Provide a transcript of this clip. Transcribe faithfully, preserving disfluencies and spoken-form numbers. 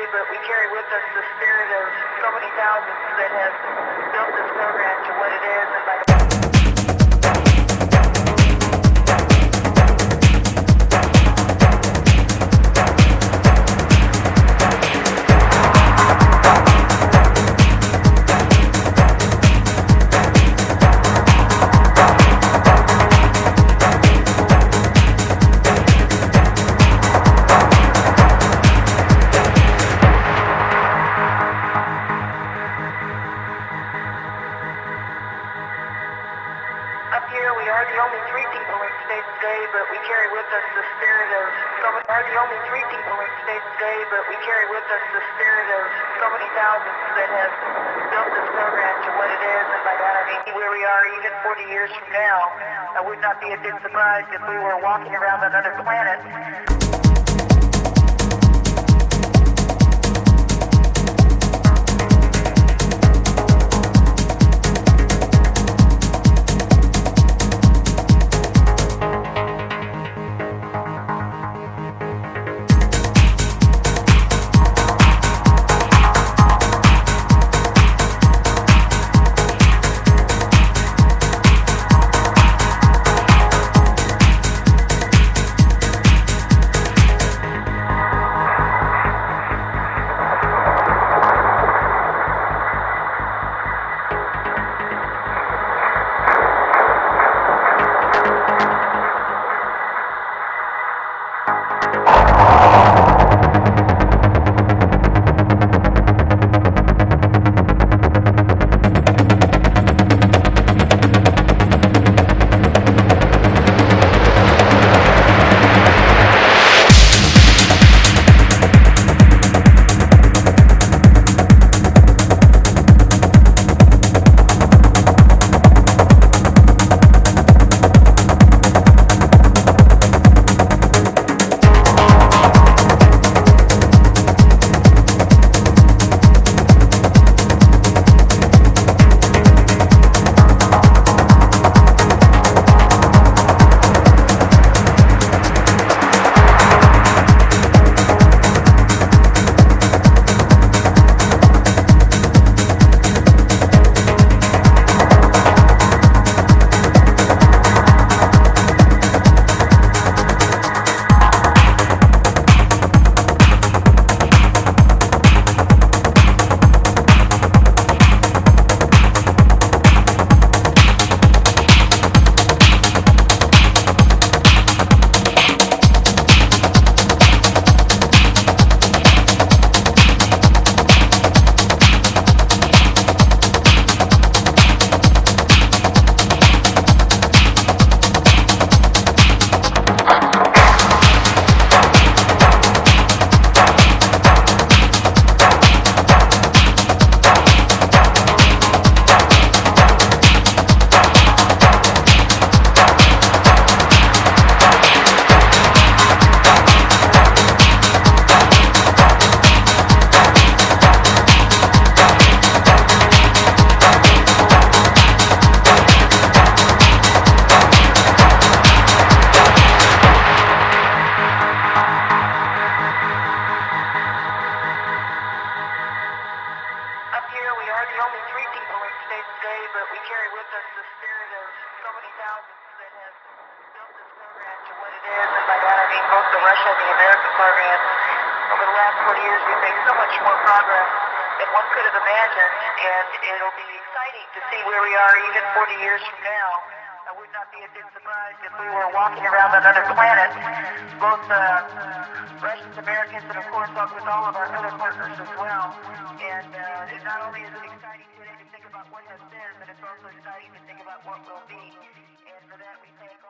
but we carry with us the spirit of so many thousands that have built this program to what it is, and by the Up here, we are the only three people in space today, but we carry with us the spirit of so many. We are the only three people in space today, but we carry with us the spirit of so many thousands that have built this program to what it is, and by that I mean where we are even forty years from now. I would not be a bit surprised if we were walking around another planet. But we carry with us the spirit of so many thousands that have built this program to what it is, and by that I mean both the Russia and the American programs. Over the last forty years, we've made so much more progress than one could have imagined, and it'll be exciting to see where we are even forty years from now. I would not be a bit surprised if we were walking around another planet, both uh, Russians, Americans, and of course with all of our other partners as well. And uh, it not only is it exciting today to think about what has been, but it's also exciting to think about what will be. And for that we thank all